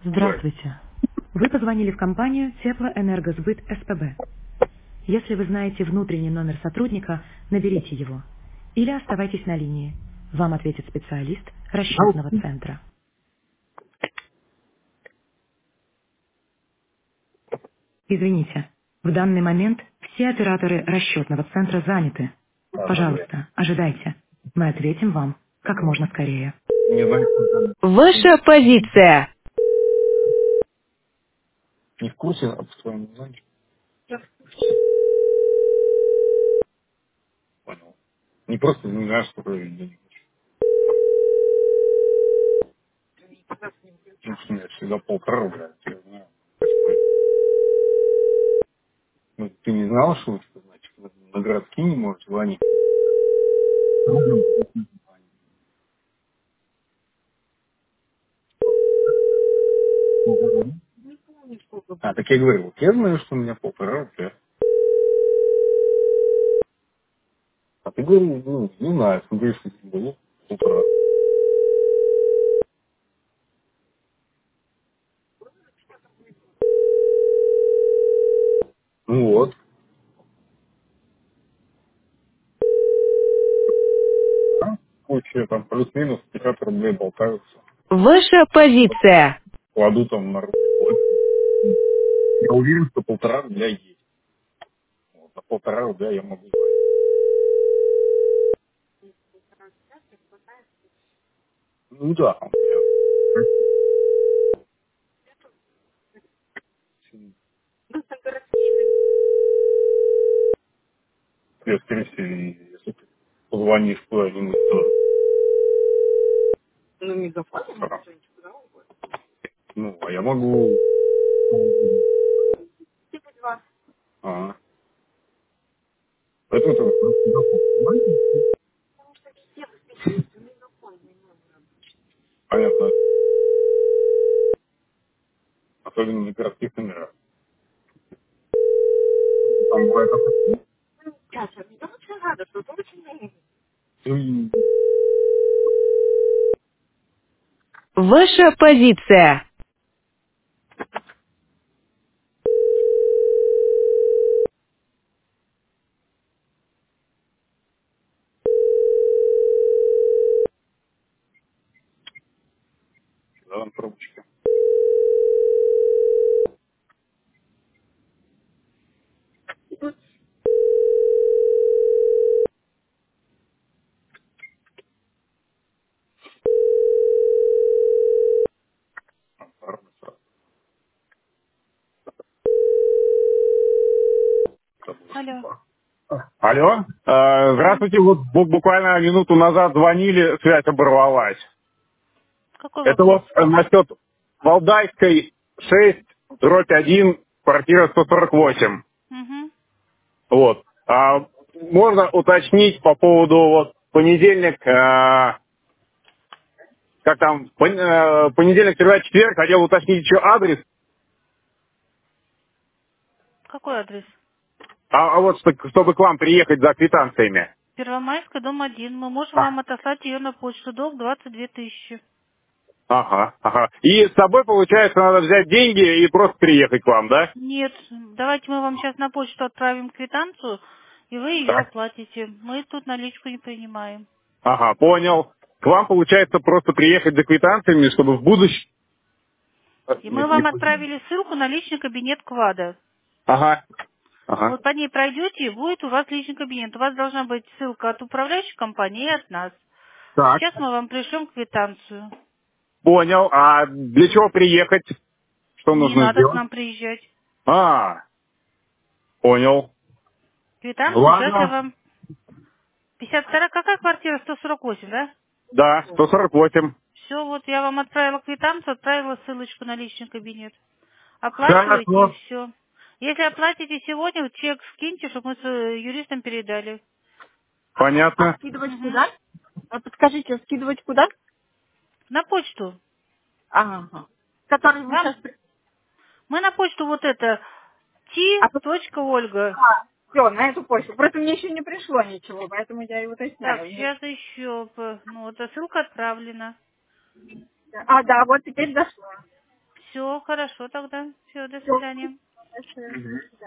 Здравствуйте. Вы позвонили в компанию Теплоэнергосбыт СПБ. Если вы знаете внутренний номер сотрудника, наберите его. Или оставайтесь на линии. Вам ответит специалист расчетного центра. Извините, в данный момент все операторы расчетного центра заняты. Пожалуйста, ожидайте. Мы ответим вам как можно скорее. Не знаю, Ваша позиция. не в курсе, а по твоему не знаешь. Понял. Не просто не знаешь, какой день. Ну, что я всегда 1,5 рубля, я знаю. Ну, ты не знал, что это значит? На городские не можешь звонить. А, так я говорю, вот я знаю, что у меня 1,5 рубля. А ты говоришь, ну, не знаю, ты говоришь, что тебе было 1,5. Ну вот. А? Куча там плюс-минус 50 рублей болтаются. Ваша позиция. Кладу там на рубль больше. Я уверен, что 1,5 рубля есть. Вот, на 1,5 рубля я могу звонить. Ну да, у меня. Я, скорее всего, если ты позвонишь куда-нибудь, то... Хорошо. Ну, а я могу... А, поэтому ты... Понятно. Особенно на городских номерах. Там бывает такое. Ну, Ваша позиция. да, там трубочки. Там парни сразу. Как бы Алло, судьба. Алло, да. здравствуйте, вот буквально минуту назад звонили, связь оборвалась. Какой Это вопрос? вот насчет Валдайской 6/1, квартира 148. Угу. Вот. А можно уточнить по поводу вот понедельник, как там, понедельник, среда, четверг, хотел уточнить еще адрес, Какой адрес? а вот чтобы к вам приехать за квитанциями. Первомайская, дом 1. Мы можем А, вам отослать ее на почту. Долг 22 тысячи. ага, ага. И с собой, получается, надо взять деньги и просто приехать к вам, да? Нет, давайте мы вам сейчас на почту отправим квитанцию, и вы ее Так. оплатите. Мы тут наличку не принимаем. Ага, понял. К вам, получается, просто приехать за квитанциями, чтобы в будущем... И мы вам отправили ссылку на личный кабинет КВАДа. Ага, ага. Вот по ней пройдете, и будет у вас личный кабинет. У вас должна быть ссылка от управляющей компании и от нас. Так. Сейчас мы вам пришлем квитанцию. Понял. А для чего приехать? Что Не нужно надо к сделать? нам приезжать. А, понял. Квитанцию сейчас я Ладно. вам... 52, какая квартира? 148, да? Да, 148. Все, вот я вам отправила квитанцию, отправила ссылочку на личный кабинет. Оплачивайте и Хорошо. все. Если оплатите сегодня, вот чек скиньте, чтобы мы с юристом передали. Понятно. Скидывать Мгм. куда? А подскажите, скидывать куда? На почту. Ага. Который вы Вам сейчас... мы на почту вот это А, Olga. все, на эту почту. Просто мне еще не пришло ничего, поэтому я и Так, уточняю. сейчас еще. Ну, вот ссылка отправлена. А, да, вот теперь дошло. Все, хорошо тогда. Все, до свидания. До свидания.